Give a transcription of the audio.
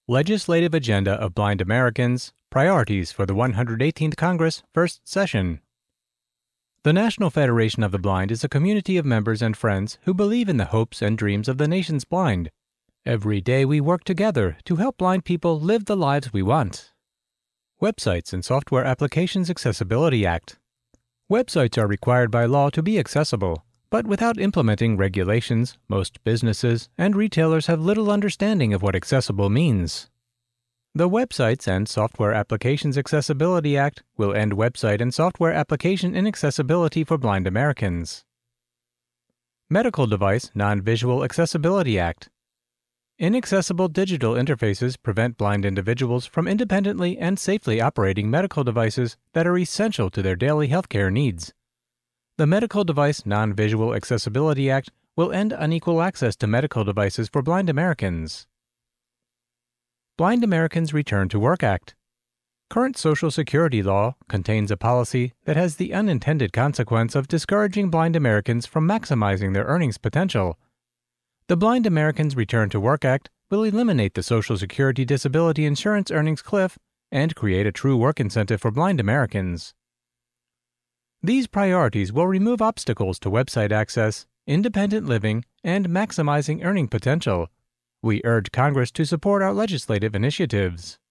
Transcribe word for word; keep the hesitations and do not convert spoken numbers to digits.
Legislative Agenda of Blind Americans, Priorities for the one hundred eighteenth Congress, First Session. The National Federation of the Blind is a community of members and friends who believe in the hopes and dreams of the nation's blind. Every day we work together to help blind people live the lives we want. Websites and Software Applications Accessibility Act. Websites are required by law to be accessible, but without implementing regulations, most businesses and retailers have little understanding of what accessible means. The Websites and Software Applications Accessibility Act will end website and software application inaccessibility for blind Americans. Medical Device Non-Visual Accessibility Act. Inaccessible digital interfaces prevent blind individuals from independently and safely operating medical devices that are essential to their daily healthcare needs. The Medical Device Non-Visual Accessibility Act will end unequal access to medical devices for blind Americans. Blind Americans Return to Work Act. Current Social Security law contains a policy that has the unintended consequence of discouraging blind Americans from maximizing their earnings potential. The Blind Americans Return to Work Act will eliminate the Social Security disability insurance earnings cliff and create a true work incentive for blind Americans. These priorities will remove obstacles to website access, independent living, and maximizing earning potential. We urge Congress to support our legislative initiatives.